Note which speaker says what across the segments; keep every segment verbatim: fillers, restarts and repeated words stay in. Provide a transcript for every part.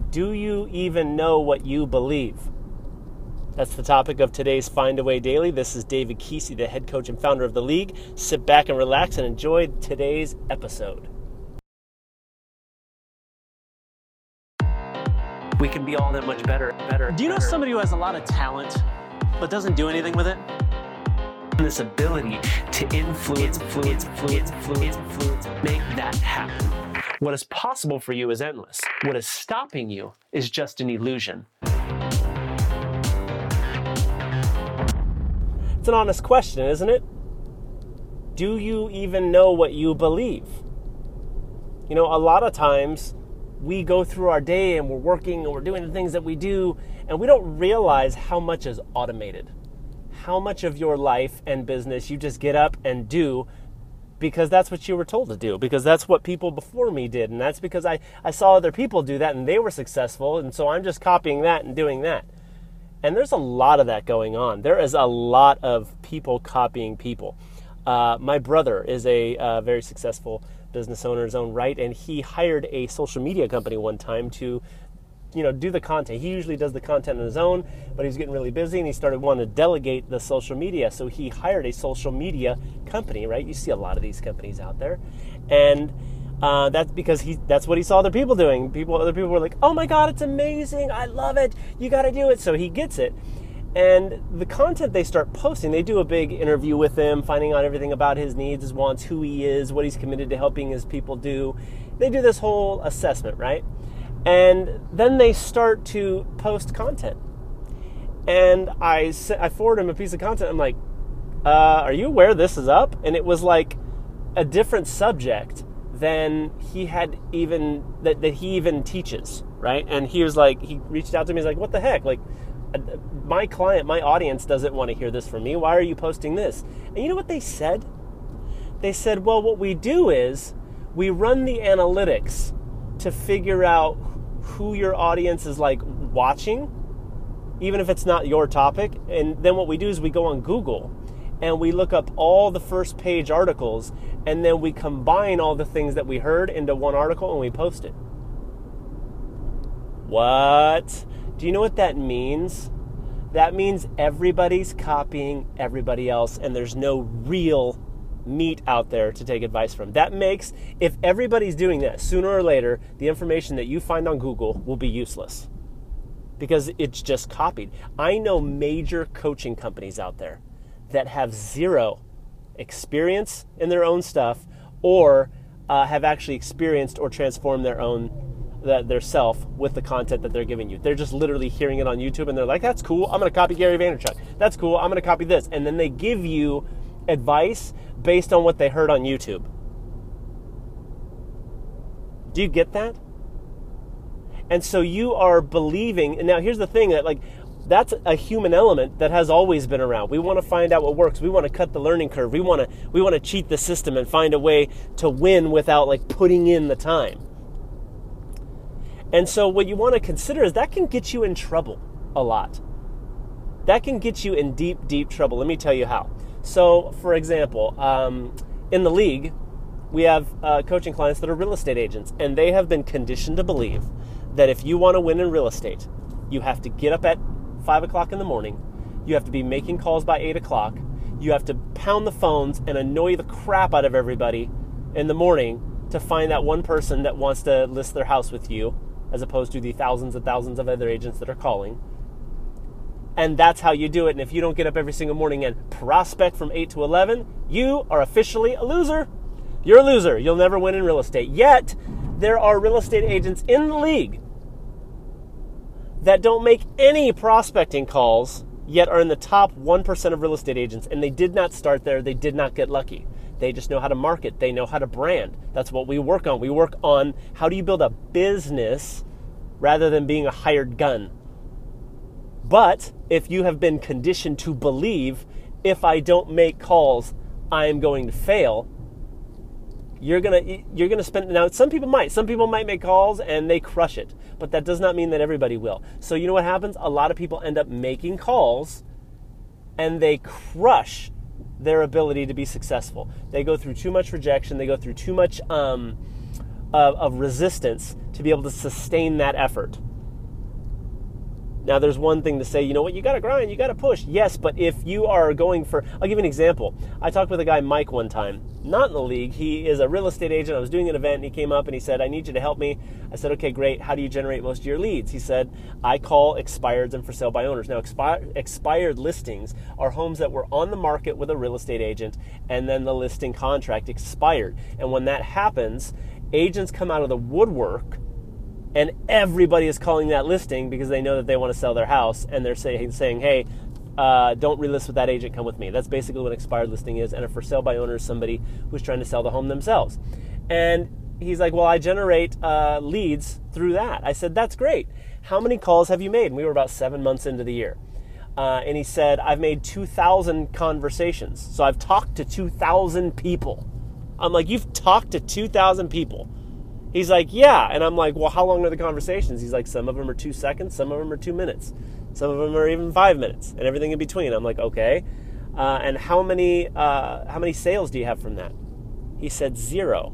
Speaker 1: Do you even know what you believe? That's the topic of today's Find a Way Daily. This is David Kesey, the head coach and founder of the league. Sit back and relax and enjoy today's episode. We can be all that much better, better.
Speaker 2: Do you know
Speaker 1: better.
Speaker 2: somebody who has a lot of talent but doesn't do anything with it?
Speaker 1: This ability to influence, influence, influence, influence, influence, make that happen. What is possible for you is endless. What is stopping you is just an illusion. It's an honest question, isn't it? Do you even know what you believe? You know, a lot of times we go through our day and we're working and we're doing the things that we do, and we don't realize how much is automated. How much of your life and business you just get up and do because that's what you were told to do, because that's what people before me did, and that's because I, I saw other people do that and they were successful, and so I'm just copying that and doing that. And there's a lot of that going on. There is a lot of people copying people. Uh, my brother is a uh, very successful business owner in his own right, and he hired a social media company one time to you know, do the content. He usually does the content on his own, but he's getting really busy and he started wanting to delegate the social media. So he hired a social media company, right? You see a lot of these companies out there. And uh, that's because he that's what he saw other people doing. People, other people were like, oh my God, it's amazing. I love it. You got to do it. So he gets it. And the content they start posting, they do a big interview with him, finding out everything about his needs, his wants, who he is, what he's committed to helping his people do. They do this whole assessment, right? And then they start to post content. And I, I forward him a piece of content. I'm like, uh, are you aware this is up? And it was like a different subject than he had even, that, that he even teaches, right? And he was like, he reached out to me, he's like, what the heck? Like, my client, my audience doesn't want to hear this from me. Why are you posting this? And you know what they said? They said, well, what we do is we run the analytics to figure out who your audience is like watching, even if it's not your topic. And then what we do is we go on Google and we look up all the first page articles, and then we combine all the things that we heard into one article and we post it. What? Do you know what that means? That means everybody's copying everybody else, and there's no real meat out there to take advice from. That makes, if everybody's doing that, sooner or later, the information that you find on Google will be useless because it's just copied. I know major coaching companies out there that have zero experience in their own stuff, or uh, have actually experienced or transformed their own that their self with the content that they're giving you. They're just literally hearing it on YouTube and they're like, that's cool, I'm going to copy Gary Vaynerchuk. That's cool, I'm going to copy this. And then they give you advice based on what they heard on YouTube. Do you get that? And so you are believing, and now here's the thing, that like, that's a human element that has always been around. We want to find out what works. We want to cut the learning curve. We want to we want to cheat the system and find a way to win without like putting in the time. And so what you want to consider is that can get you in trouble a lot. That can get you in deep, deep trouble. Let me tell you how. So, for example, um, in the league, we have uh, coaching clients that are real estate agents, and they have been conditioned to believe that if you want to win in real estate, you have to get up at five o'clock in the morning, you have to be making calls by eight o'clock, you have to pound the phones and annoy the crap out of everybody in the morning to find that one person that wants to list their house with you, as opposed to the thousands and thousands of other agents that are calling. And that's how you do it. And if you don't get up every single morning and prospect from eight to eleven, you are officially a loser. You're a loser. You'll never win in real estate. Yet, there are real estate agents in the league that don't make any prospecting calls, yet are in the top one percent of real estate agents. And they did not start there. They did not get lucky. They just know how to market. They know how to brand. That's what we work on. We work on how do you build a business rather than being a hired gun. But if you have been conditioned to believe, if I don't make calls, I am going to fail, you're gonna you're gonna spend. Now, some people might. Some people might make calls and they crush it, but that does not mean that everybody will. So you know what happens? A lot of people end up making calls, and they crush their ability to be successful. They go through too much rejection. They go through too much um, of, of resistance to be able to sustain that effort. Now, there's one thing to say, you know what, you got to grind, you got to push. Yes, but if you are going for, I'll give you an example. I talked with a guy, Mike, one time, not in the league. He is a real estate agent. I was doing an event, and he came up and he said, I need you to help me. I said, okay, great. How do you generate most of your leads? He said, I call expireds and for sale by owners. Now, expired, expired listings are homes that were on the market with a real estate agent, and then the listing contract expired. And when that happens, agents come out of the woodwork, and everybody is calling that listing because they know that they want to sell their house, and they're saying, saying hey, uh, don't relist with that agent, come with me. That's basically what an expired listing is, and a for sale by owner is somebody who's trying to sell the home themselves. And he's like, well, I generate uh, leads through that. I said, that's great. How many calls have you made? And we were about seven months into the year. Uh, and he said, I've made two thousand conversations. So I've talked to two thousand people. I'm like, you've talked to two thousand people? He's like, yeah. And I'm like, well, how long are the conversations? He's like, some of them are two seconds, some of them are two minutes. Some of them are even five minutes and everything in between. I'm like, okay. Uh, and how many uh, how many sales do you have from that? He said, zero.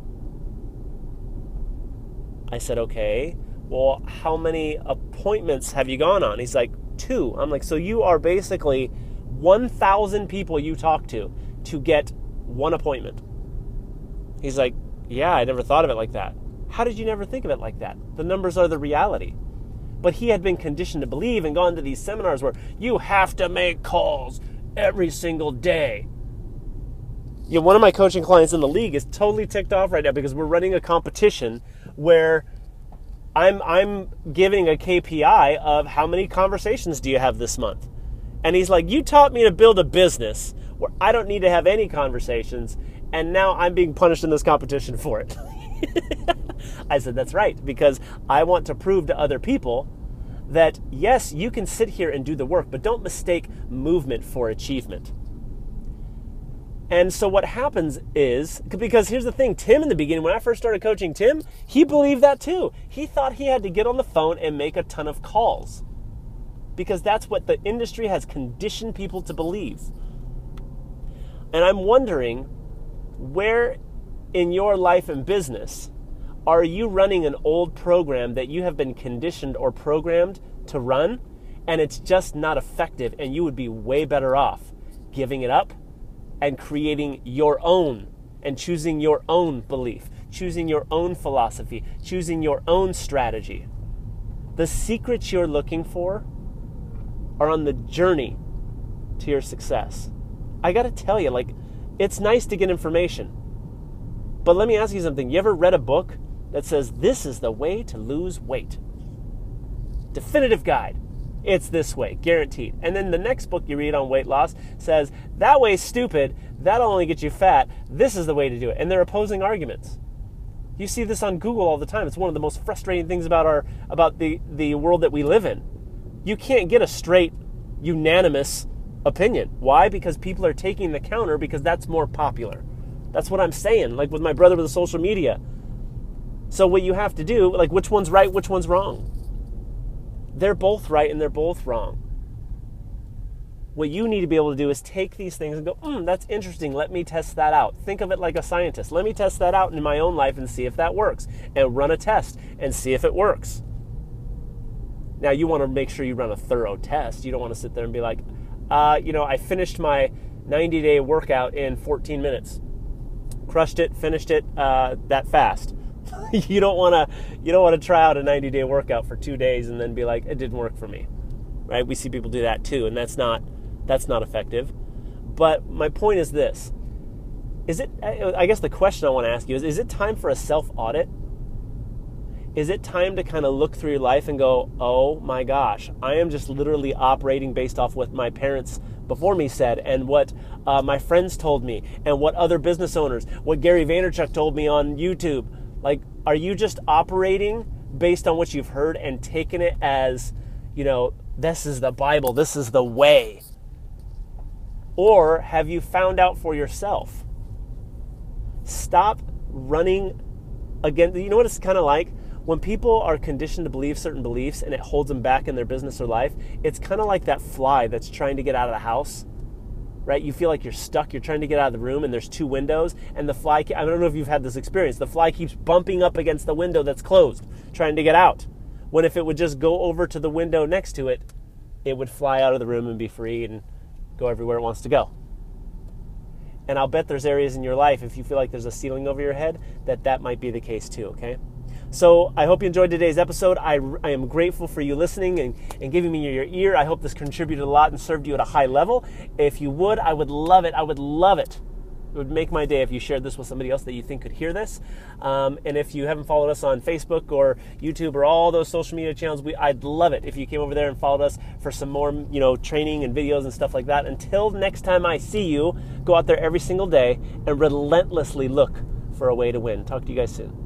Speaker 1: I said, okay. Well, how many appointments have you gone on? He's like, two. I'm like, so you are basically one thousand people you talk to to get one appointment. He's like, yeah, I never thought of it like that. How did you never think of it like that? The numbers are the reality. But he had been conditioned to believe and gone to these seminars where you have to make calls every single day. You know, one of my coaching clients in the league is totally ticked off right now because we're running a competition where I'm I'm giving a K P I of how many conversations do you have this month. And he's like, you taught me to build a business where I don't need to have any conversations, and now I'm being punished in this competition for it. I said, that's right, because I want to prove to other people that, yes, you can sit here and do the work, but don't mistake movement for achievement. And so what happens is, because here's the thing, Tim in the beginning, when I first started coaching Tim, he believed that too. He thought he had to get on the phone and make a ton of calls because that's what the industry has conditioned people to believe. And I'm wondering, where in your life and business are you running an old program that you have been conditioned or programmed to run, and it's just not effective, and you would be way better off giving it up and creating your own and choosing your own belief, choosing your own philosophy, choosing your own strategy. The secrets you're looking for are on the journey to your success. I got to tell you, like, it's nice to get information. But let me ask you something. You ever read a book that says, this is the way to lose weight? Definitive guide. It's this way, guaranteed. And then the next book you read on weight loss says, that way's stupid, that'll only get you fat, this is the way to do it. And they're opposing arguments. You see this on Google all the time. It's one of the most frustrating things about our about the, the world that we live in. You can't get a straight, unanimous opinion. Why? Because people are taking the counter because that's more popular. That's what I'm saying, like with my brother with the social media. So what you have to do, like, which one's right, which one's wrong? They're both right and they're both wrong. What you need to be able to do is take these things and go, hmm, that's interesting. Let me test that out. Think of it like a scientist. Let me test that out in my own life and see if that works. And run a test and see if it works. Now, you want to make sure you run a thorough test. You don't want to sit there and be like, uh, you know, I finished my ninety-day workout in fourteen minutes. Crushed it, finished it uh, that fast. You don't want to you don't want to try out a ninety-day workout for two days and then be like, it didn't work for me. Right? We see people do that too, and that's not that's not effective. But my point is this. Is it I guess the question I want to ask you is is it time for a self-audit? Is it time to kind of look through your life and go, oh my gosh, I am just literally operating based off what my parents before me said and what uh, my friends told me and what other business owners, what Gary Vaynerchuk told me on YouTube. Like, are you just operating based on what you've heard and taking it as, you know, this is the Bible, this is the way? Or have you found out for yourself? Stop running again. You know what it's kind of like? When people are conditioned to believe certain beliefs and it holds them back in their business or life, it's kind of like that fly that's trying to get out of the house, right? You feel like you're stuck. You're trying to get out of the room and there's two windows and the fly, I don't know if you've had this experience, the fly keeps bumping up against the window that's closed, trying to get out. when if it would just go over to the window next to it, it would fly out of the room and be free and go everywhere it wants to go. And I'll bet there's areas in your life, if you feel like there's a ceiling over your head, that that might be the case too, okay? So I hope you enjoyed today's episode. I, I am grateful for you listening and, and giving me your ear. I hope this contributed a lot and served you at a high level. If you would, I would love it. I would love it. It would make my day if you shared this with somebody else that you think could hear this. Um, and if you haven't followed us on Facebook or YouTube or all those social media channels, we I'd love it if you came over there and followed us for some more, you know, training and videos and stuff like that. Until next time I see you, go out there every single day and relentlessly look for a way to win. Talk to you guys soon.